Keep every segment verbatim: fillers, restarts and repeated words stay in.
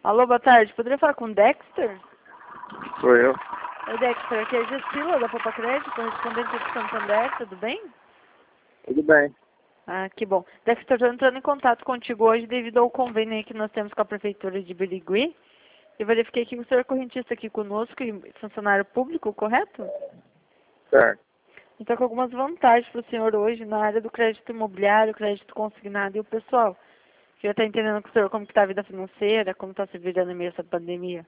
Alô, boa tarde. Poderia falar com o Dexter? Sou eu. Oi, Dexter. Aqui é a Gessila, da Popa Crédito, correspondente do Santander. Tudo bem? Tudo bem. Ah, que bom. Dexter, estou entrando em contato contigo hoje devido ao convênio aí que nós temos com a Prefeitura de Birigui. Eu verifiquei que o senhor é correntista aqui conosco e funcionário público, correto? Certo. Então, com algumas vantagens para o senhor hoje na área do crédito imobiliário, crédito consignado e o pessoal. Queria estar entendendo com o senhor como está a vida financeira, como está se virando em meio a essa pandemia.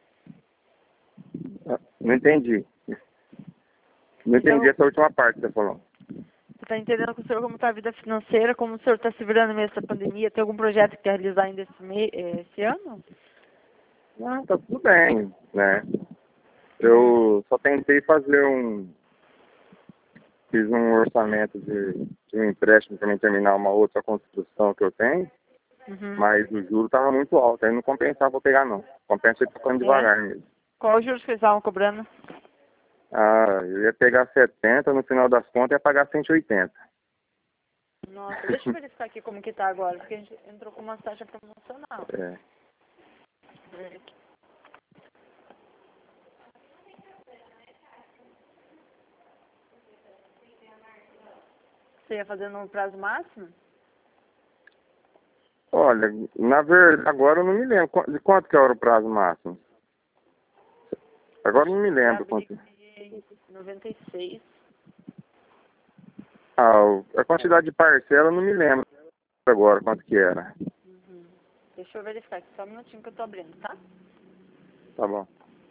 Não entendi. Não entendi Então, essa última parte que você falou. você está entendendo com o senhor como está a vida financeira, como o senhor está se virando em meio a essa pandemia? Tem algum projeto que quer realizar ainda esse, me... esse ano? Ah, tá tudo bem, né? Eu só tentei fazer um... Fiz um orçamento de, de um empréstimo para mim terminar uma outra construção que eu tenho, Uhum. mas o juro estava muito alto, aí não compensava eu pegar não. Compensa ir tocando devagar mesmo. Qual os juros que eles estavam cobrando? Ah, eu ia pegar setenta, no final das contas ia pagar cento e oitenta. Nossa, deixa eu verificar aqui como que tá agora, porque a gente entrou com uma taxa promocional. É. Você ia fazer no prazo máximo? Olha, na verdade, agora eu não me lembro. Qu- De quanto que era o prazo máximo? Agora eu não me lembro quanto. noventa e seis. Ah, o- a quantidade de parcela eu não me lembro agora quanto que era. Uhum. Deixa eu verificar aqui, só um minutinho que eu tô abrindo, tá? Tá bom.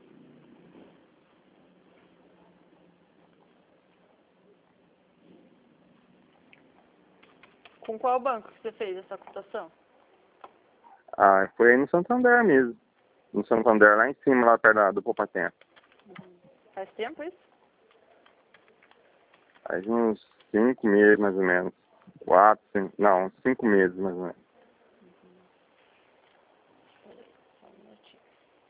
Com qual banco que você fez essa cotação? Ah, foi aí no Santander mesmo. No Santander, lá em cima, lá perto da- do Poupa Tempo. Faz tempo isso? Faz uns cinco meses, mais ou menos. Quatro, cinco, não, uns cinco meses, mais ou menos. Só um minutinho.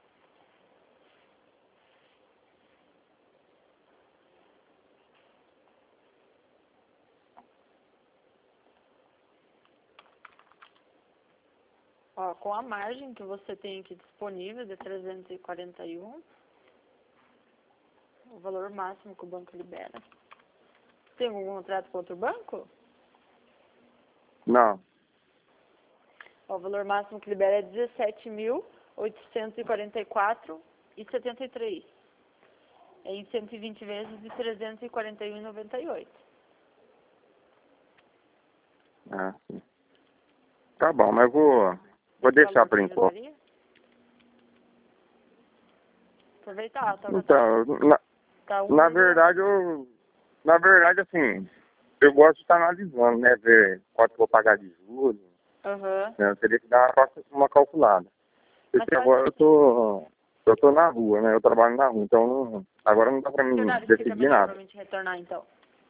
Ó, com a margem que você tem aqui disponível de trezentos e quarenta e um, o valor máximo que o banco libera. Tem algum contrato com outro banco? Não, Ó, o valor máximo que libera é dezessete mil oitocentos e quarenta e quatro reais e setenta e três. É em cento e vinte vezes de trezentos e quarenta e um reais e noventa e oito. ah, sim. Tá bom, mas eu vou, vou Esse deixar valor por te enquanto. ajudaria? Aproveitar, tá, tá, Então, na, tá um na vírgula- verdade, eu... Na verdade, assim, eu gosto de estar analisando, né? Ver quanto eu vou pagar de juros. Aham. Né, eu teria que dar uma uma calculada. Mas Porque faz agora eu tô, eu tô na rua, né? Eu trabalho na rua, então não, agora não dá pra que mim horário que fica decidir melhor pra nada. mim te retornar, então?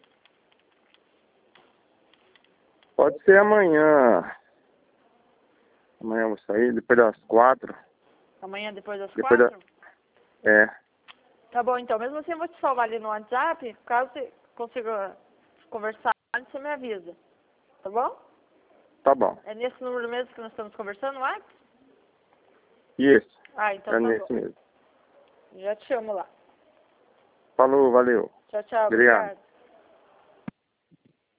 Pode ser amanhã. Amanhã eu vou sair, depois das quatro. Amanhã depois das Depois da. quatro? É, Tá bom, então. Mesmo assim, eu vou te salvar ali no WhatsApp. Caso você consiga conversar, você me avisa. Tá bom? tá bom. É nesse número mesmo que nós estamos conversando, Max? Isso, Ah, então é tá nesse bom. mesmo. Já te chamo lá. Falou, valeu. Tchau, tchau. Obrigado. Obrigada.